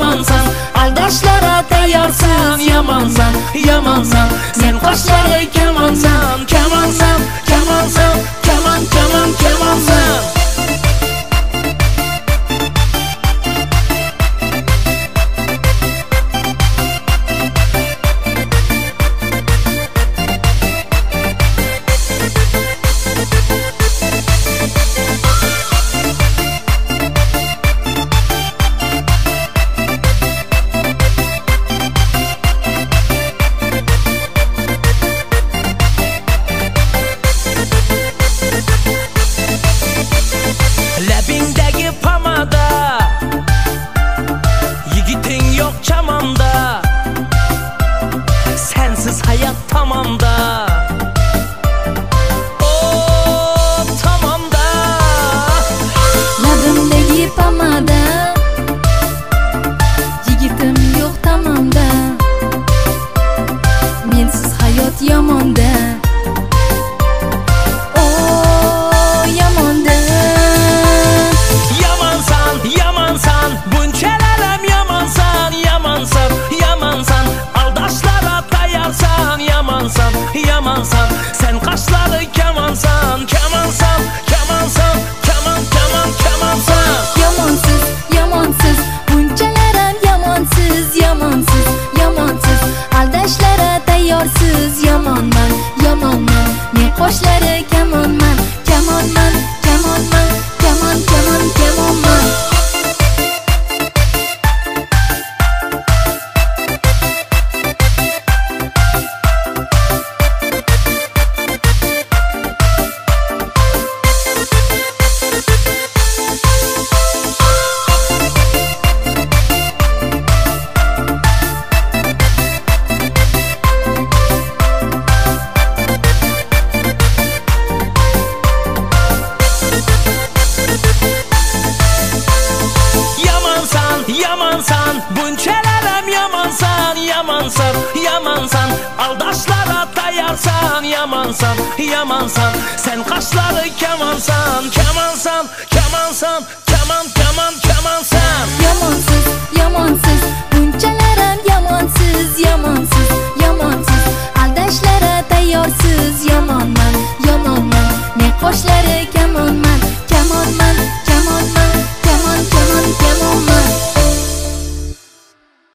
yamansan, aldashlara tayyorsan, yamansan, yamansan, sen qoshlari kamonsan, kamonsan, kamonsan, kamon, kamon, kamonsan. Labingdagi pomada, yigiting yo'q chamonda, sensiz hayot tamomda. Oh, tamomda. Labimdagi pomada, yigitim yo'q tamomda, mensiz hayot yomonda. Yamansan, bunchalarım yamansan, yamansan, yamansan, aldashlara tayyorsan, yamansan, yamansan, sen qoshlari kamonsan, kamonsan, kamonsan, kamon, kamon, kamonsan. Yamonsiz, yamonsiz, bunchalarım yamonsiz, yamonsiz, yamonsiz, aldashlara tayyorsiz, yamonman, yamonman, men qoshlari kamonman, kamonman, kamonman, kamon, kamon, kamonman. Yamansan, bunchalarım yamansan, yamansan, yamansan, aldashlara tayyorsan, yamansan, yamansan, sen qoshlari kamonsan, kamonsan, kamonsan, kamon, kamon, kamonsan. Yamonsiz, yamonsiz, bunchalarım yamonsiz, yamonsiz, yamonsiz, aldashlara tayyorsiz, yamonman, yamonman, men qoshlari kamonman, kamonman.